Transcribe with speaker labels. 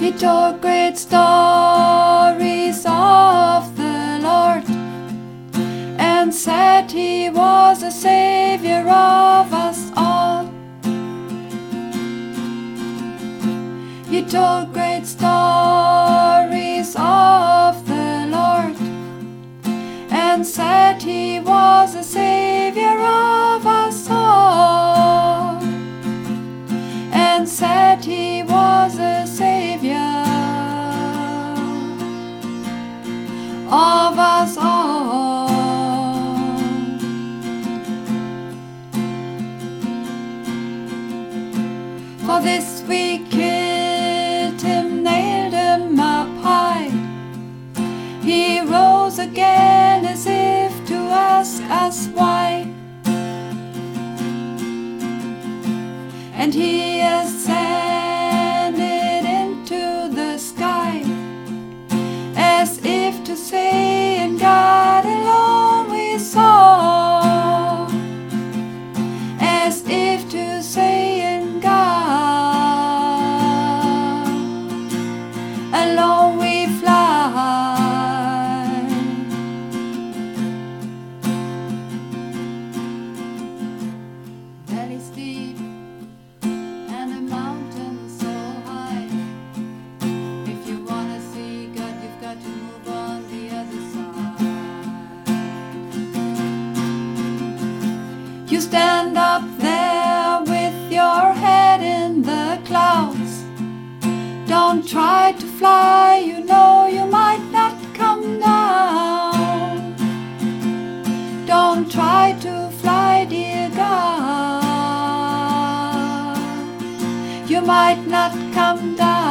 Speaker 1: He told great stories of the Lord and said he was the Savior of us all. He told great stories of the Lord and said he was the Savior of us all, and said he was the Savior of us all. For this we killed him, nailed him up high. He rose again as if to ask us why. And he ascended into the sky, as if to say, in God alone we saw, as if to say, in God alone we fly. Valleys deep and the mountains so high. If you wanna see God, you've got to move on the other side. You stand up there with your head in the clouds. Don't try to fly, you know you might not come down. Don't try to fly, dear God, you might not come down.